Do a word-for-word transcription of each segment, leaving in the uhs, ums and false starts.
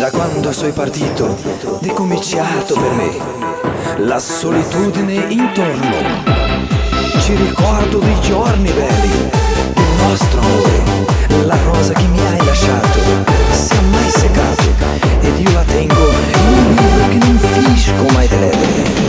Da quando sei partito, è cominciato per me la solitudine intorno. Ci ricordo dei giorni belli, del nostro amore. La rosa che mi hai lasciato si è mai seccato, ed io la tengo in un libro che non finisco mai di leggere.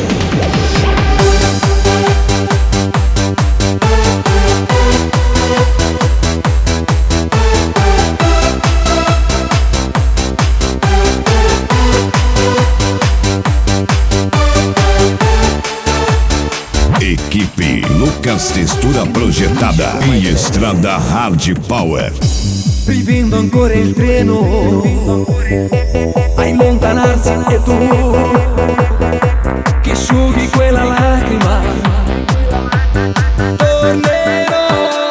Equipe Lucas Textura Projetada e Estrada Hard Power. Vivendo ancora il treno a allontanarsi, e tu che asciughi quella lacrima. Tornerò.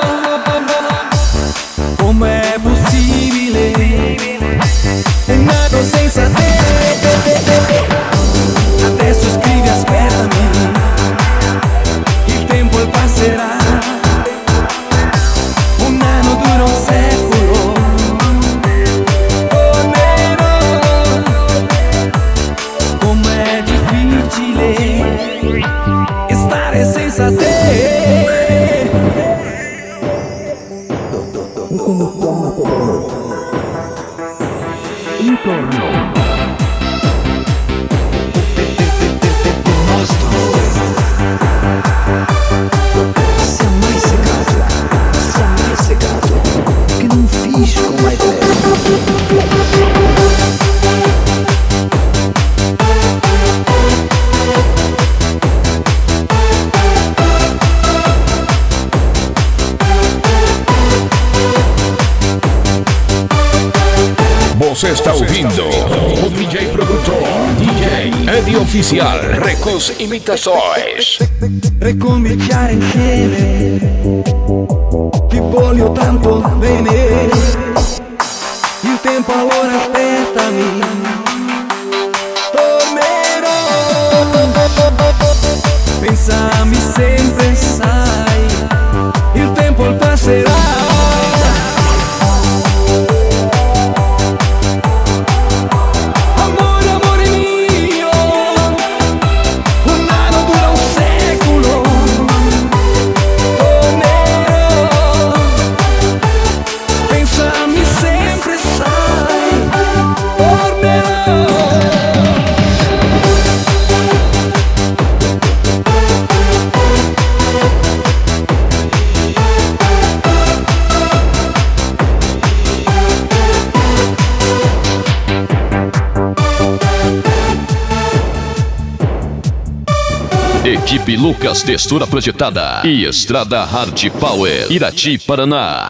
Com'è possibile? È nato senza te. Adesso scrivi aspettami, il tempo passerà. Un anno dura un secolo. Tornerò. Com'è difficile stare senza te. Intorno. Você está ouvindo o D J produtor D J Eddie Oficial Records Imitações. Ricominciare insieme, ti voglio tanto bene. Il tempo allora aspettami, tornerò. Pensami sempre, sai, il tempo passerà. Equipe Lucas Textura Projetada e Estrada Hard Power, Irati, Paraná.